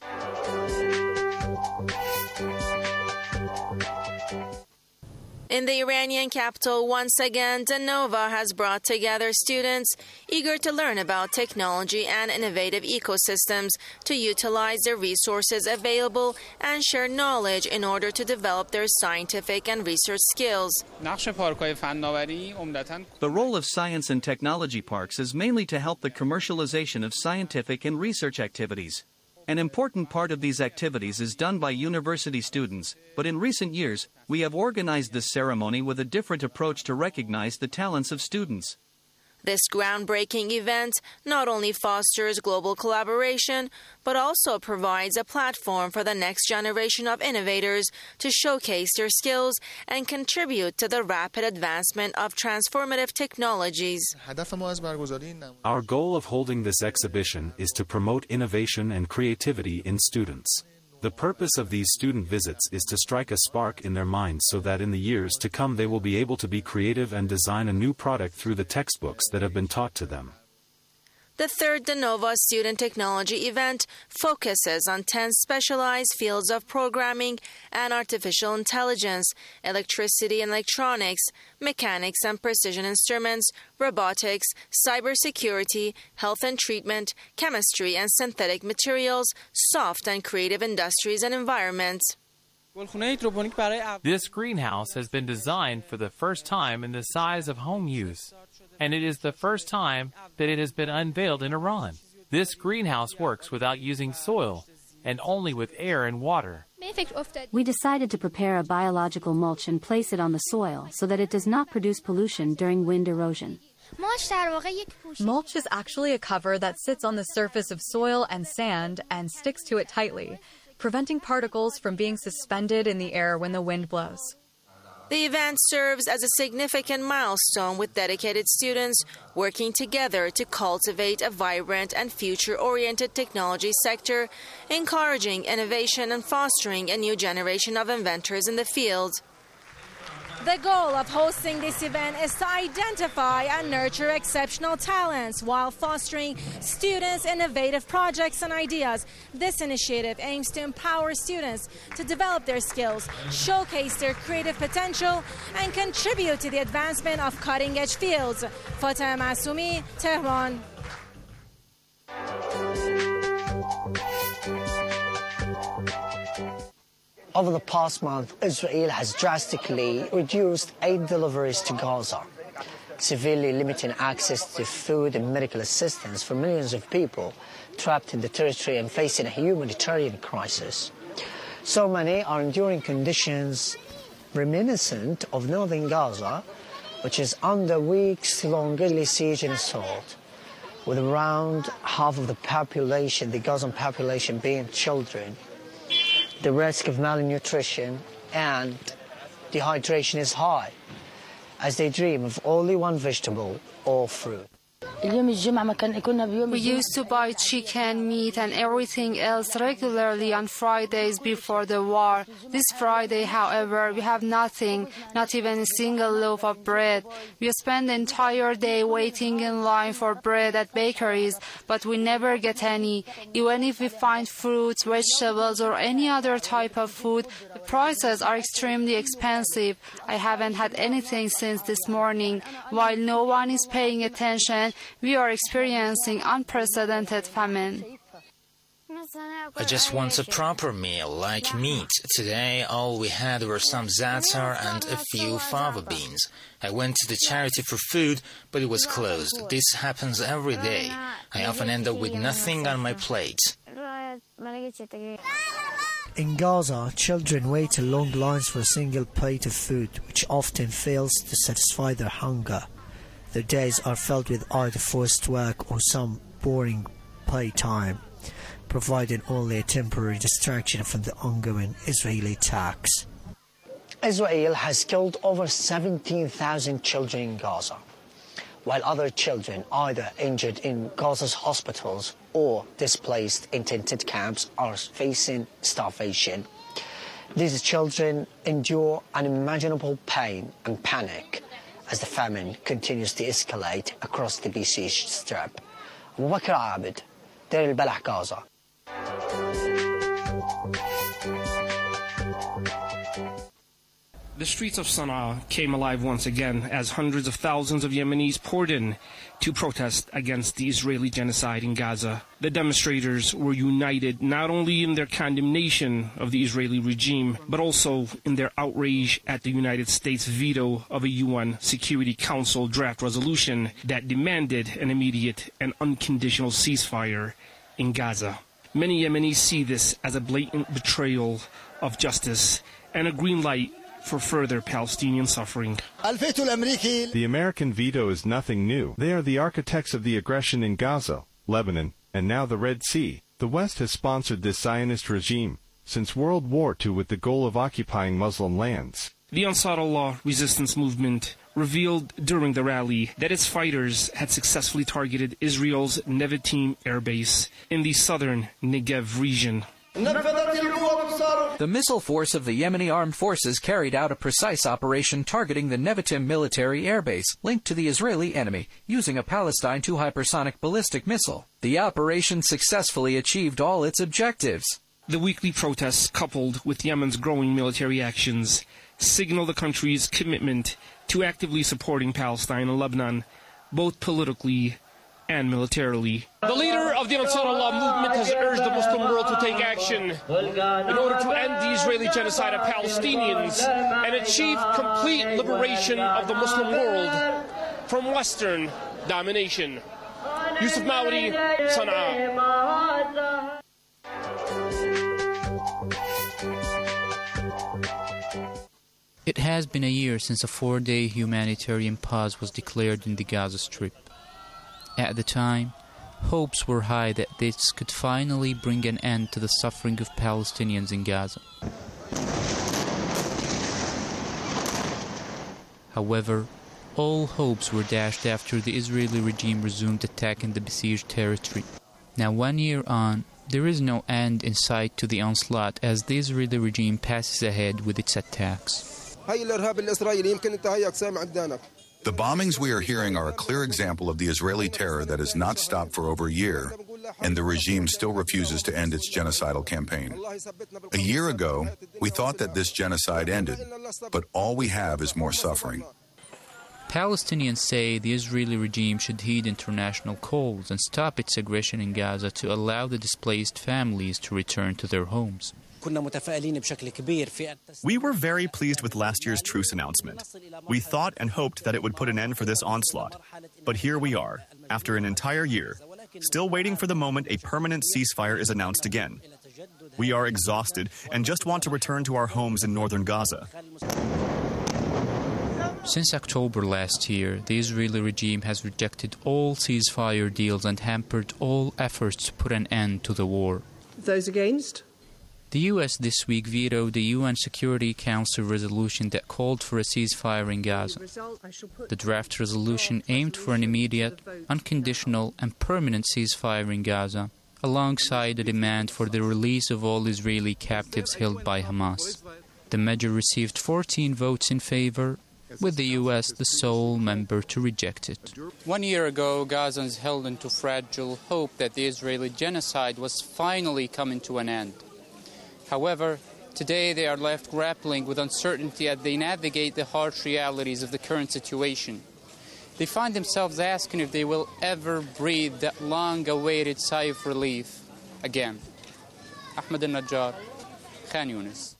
In the Iranian capital, once again, DANOVA has brought together students eager to learn about technology and innovative ecosystems to utilize the resources available and share knowledge in order to develop their scientific and research skills. The role of science and technology parks is mainly to help the commercialization of scientific and research activities. An important part of these activities is done by university students, but in recent years, we have organized this ceremony with a different approach to recognize the talents of students. This groundbreaking event not only fosters global collaboration, but also provides a platform for the next generation of innovators to showcase their skills and contribute to the rapid advancement of transformative technologies. Our goal of holding this exhibition is to promote innovation and creativity in students. The purpose of these student visits is to strike a spark in their minds so that in the years to come they will be able to be creative and design a new product through the textbooks that have been taught to them. The third DANOVA Student Technology event focuses on ten specialized fields of programming and artificial intelligence, electricity and electronics, mechanics and precision instruments, robotics, cybersecurity, health and treatment, chemistry and synthetic materials, soft and creative industries and environments. This greenhouse has been designed for the first time in the size of home use, and it is the first time that it has been unveiled in Iran. This greenhouse works without using soil and only with air and water. We decided to prepare a biological mulch and place it on the soil so that it does not produce pollution during wind erosion. Mulch is actually a cover that sits on the surface of soil and sand and sticks to it tightly, preventing particles from being suspended in the air when the wind blows. The event serves as a significant milestone with dedicated students working together to cultivate a vibrant and future-oriented technology sector, encouraging innovation and fostering a new generation of inventors in the field. The goal of hosting this event is to identify and nurture exceptional talents while fostering students' innovative projects and ideas. This initiative aims to empower students to develop their skills, showcase their creative potential, and contribute to the advancement of cutting-edge fields. Fateh Masoumi, Tehran. Over the past month, Israel has drastically reduced aid deliveries to Gaza, severely limiting access to food and medical assistance for millions of people trapped in the territory and facing a humanitarian crisis. So many are enduring conditions reminiscent of northern Gaza, which is under weeks-long Israeli siege and assault, with around half of the population, the Gazan population, being children. The risk of malnutrition and dehydration is high, as they dream of only one vegetable or fruit. We used to buy chicken, meat and everything else regularly on Fridays before the war. This Friday, however, we have nothing, not even a single loaf of bread. We spend the entire day waiting in line for bread at bakeries, but we never get any. Even if we find fruits, vegetables or any other type of food, the prices are extremely expensive. I haven't had anything since this morning. While no one is paying attention, we are experiencing unprecedented famine. I just want a proper meal, like meat. Today, all we had were some za'atar and a few fava beans. I went to the charity for food, but it was closed. This happens every day. I often end up with nothing on my plate. In Gaza, children wait in long lines for a single plate of food, which often fails to satisfy their hunger. Their days are filled with either forced work or some boring playtime, providing only a temporary distraction from the ongoing Israeli attacks. Israel has killed over seventeen thousand children in Gaza, while other children either injured in Gaza's hospitals or displaced in tented camps are facing starvation. These children endure unimaginable pain and panic as the famine continues to escalate across the besieged Strip. Abu Bakr Abed, Deir al-Balah, Gaza. The streets of Sana'a came alive once again as hundreds of thousands of Yemenis poured in to protest against the Israeli genocide in Gaza. The demonstrators were united not only in their condemnation of the Israeli regime, but also in their outrage at the United States veto of a U N Security Council draft resolution that demanded an immediate and unconditional ceasefire in Gaza. Many Yemenis see this as a blatant betrayal of justice and a green light for further Palestinian suffering. The American veto is nothing new. They are the architects of the aggression in Gaza, Lebanon, and now the Red Sea. The West has sponsored this Zionist regime since World War Two with the goal of occupying Muslim lands. The Ansar Allah resistance movement revealed during the rally that its fighters had successfully targeted Israel's Nevatim air base in the southern Negev region. The missile force of the Yemeni armed forces carried out a precise operation targeting the Nevatim military airbase linked to the Israeli enemy using a Palestine two hypersonic ballistic missile. The operation successfully achieved all its objectives. The weekly protests, coupled with Yemen's growing military actions, signal the country's commitment to actively supporting Palestine and Lebanon, both politically and militarily. The leader of the Ansar Allah movement has urged the Muslim world to take action in order to end the Israeli genocide of Palestinians and achieve complete liberation of the Muslim world from Western domination. Yusuf Mawri, Sana'a. It has been a year since a four-day humanitarian pause was declared in the Gaza Strip. At the time, hopes were high that this could finally bring an end to the suffering of Palestinians in Gaza. However, all hopes were dashed after the Israeli regime resumed attacking the besieged territory. Now, one year on, there is no end in sight to the onslaught as the Israeli regime passes ahead with its attacks. The bombings we are hearing are a clear example of the Israeli terror that has not stopped for over a year, and the regime still refuses to end its genocidal campaign. A year ago, we thought that this genocide ended, but all we have is more suffering. Palestinians say the Israeli regime should heed international calls and stop its aggression in Gaza to allow the displaced families to return to their homes. We were very pleased with last year's truce announcement. We thought and hoped that it would put an end for this onslaught. But here we are, after an entire year, still waiting for the moment a permanent ceasefire is announced again. We are exhausted and just want to return to our homes in northern Gaza. Since October last year, the Israeli regime has rejected all ceasefire deals and hampered all efforts to put an end to the war. Those against? The U S this week vetoed the U N Security Council resolution that called for a ceasefire in Gaza. The draft resolution aimed for an immediate, unconditional and permanent ceasefire in Gaza, alongside a demand for the release of all Israeli captives held by Hamas. The measure received fourteen votes in favor, with the U S the sole member to reject it. One year ago, Gazans held into fragile hope that the Israeli genocide was finally coming to an end. However, today they are left grappling with uncertainty as they navigate the harsh realities of the current situation. They find themselves asking if they will ever breathe that long-awaited sigh of relief again. Ahmed al-Najjar, Khan Yunis.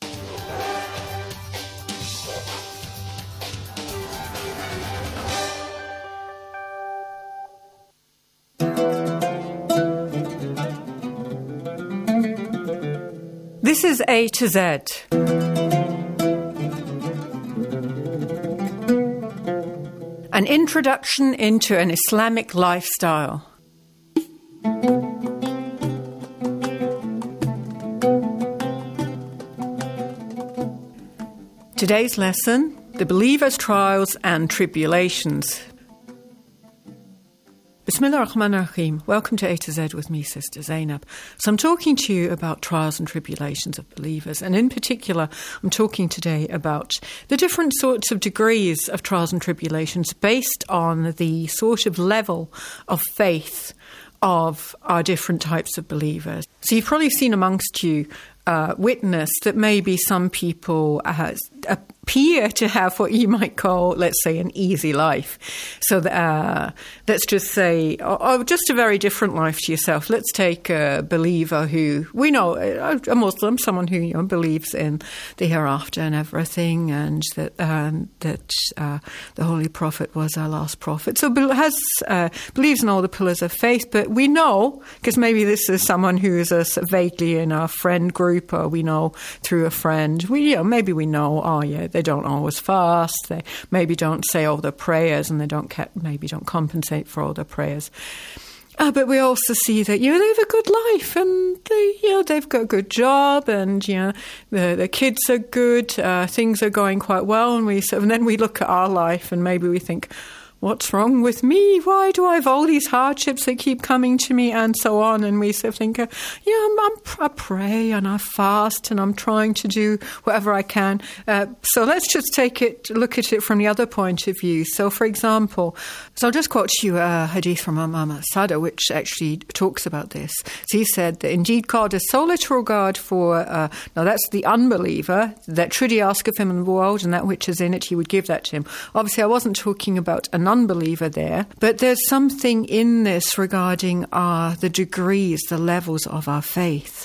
This is A to Z. An introduction into an Islamic lifestyle. Today's lesson, the believer's trials and tribulations. Bismillah ar-Rahman ar-Rahim. Welcome to A to Z with me, Sister Zainab. So I'm talking to you about trials and tribulations of believers, and in particular, I'm talking today about the different sorts of degrees of trials and tribulations based on the sort of level of faith of our different types of believers. So you've probably seen amongst you uh, witness that maybe some people uh, appear to have what you might call, let's say, an easy life. So uh, let's just say, or, or just a very different life to yourself. Let's take a believer who, we know, a Muslim, someone who you know, believes in the hereafter and everything, and that um, that uh, the Holy Prophet was our last prophet. So has uh, believes in all the pillars of faith, but we know, because maybe this is someone who is a, vaguely in our friend group, or we know through a friend, we you know, maybe we know, oh yeah, they don't always fast, they maybe don't say all their prayers, and they don't maybe don't compensate for all their prayers. Uh, but we also see that you know they have a good life, and they you know they've got a good job, and you know the the kids are good, uh, things are going quite well, and we and then we look at our life, and maybe we think, what's wrong with me? Why do I have all these hardships that keep coming to me, and so on? And we sort of think, uh, yeah, I'm, I'm, I pray and I fast and I'm trying to do whatever I can. Uh, so let's just take it, look at it from the other point of view. So, for example, so I'll just quote you a hadith from Imam Sada, which actually talks about this. So he said that indeed God has so little regard for, uh, now that's the unbeliever, that should he ask of him in the world and that which is in it, he would give that to him. Obviously, I wasn't talking about an unbeliever there, but there's something in this regarding our the degrees, the levels of our faith.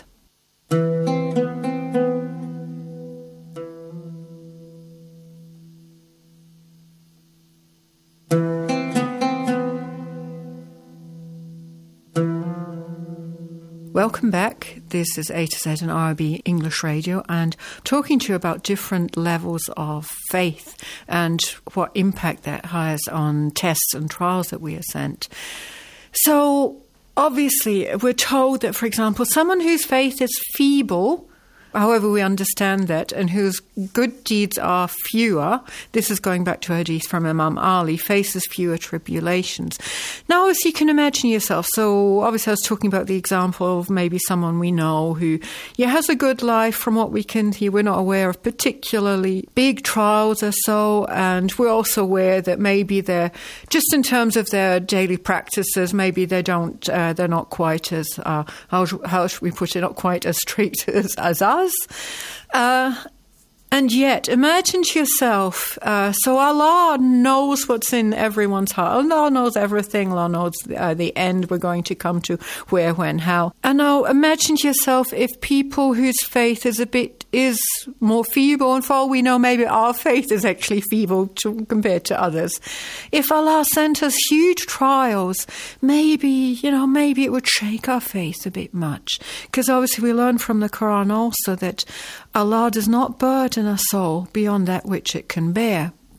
Welcome back. This is A to Z and R B English Radio, and talking to you about different levels of faith and what impact that has on tests and trials that we are sent. So, obviously, we're told that, for example, someone whose faith is feeble, however we understand that, and whose good deeds are fewer, this is going back to a hadith from Imam Ali, faces fewer tribulations. Now, as you can imagine yourself, so obviously I was talking about the example of maybe someone we know who yeah, has a good life from what we can hear. We're not aware of particularly big trials or so, and we're also aware that maybe they're, just in terms of their daily practices, maybe they don't, uh, they're not quite as, uh, how, how should we put it, not quite as strict as, as us. Uh, and yet, imagine to yourself, uh, so Allah knows what's in everyone's heart. Allah knows everything. Allah knows uh, the end we're going to come to, where, when, how. And now imagine to yourself if people whose faith is a bit, is more feeble, and for all we know, maybe our faith is actually feeble to, compared to others. If Allah sent us huge trials, maybe, you know, maybe it would shake our faith a bit much. Because obviously we learn from the Quran also that Allah does not burden a soul beyond that which it can bear.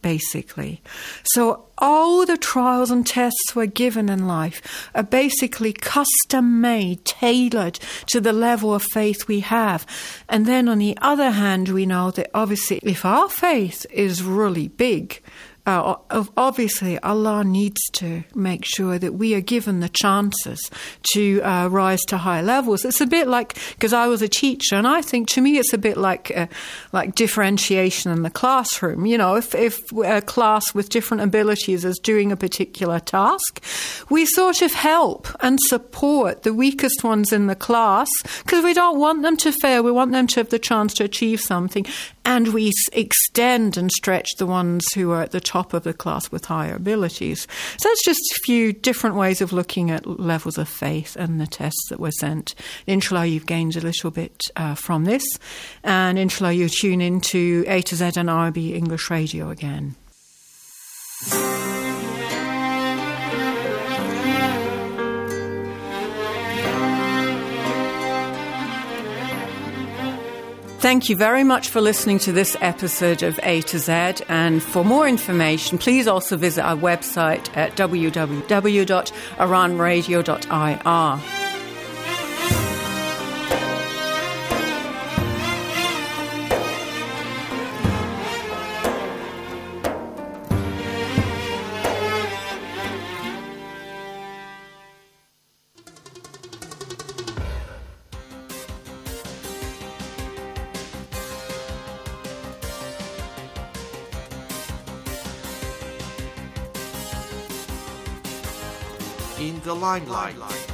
basically. So all the trials and tests we're given in life are basically custom-made, tailored to the level of faith we have. And then on the other hand, we know that obviously if our faith is really big, Uh, obviously, Allah needs to make sure that we are given the chances to uh, rise to high levels. It's a bit like, because I was a teacher, and I think to me it's a bit like uh, like differentiation in the classroom. You know, if, if a class with different abilities is doing a particular task, we sort of help and support the weakest ones in the class because we don't want them to fail. We want them to have the chance to achieve something. And we extend and stretch the ones who are at the top of the class with higher abilities. So that's just a few different ways of looking at levels of faith and the tests that were sent. Inshallah, you've gained a little bit uh, from this. And inshallah, you tune into A to Z and R B English Radio again. Thank you very much for listening to this episode of A to Z. And for more information, please also visit our website at w w w dot iran radio dot i r. In the limelight.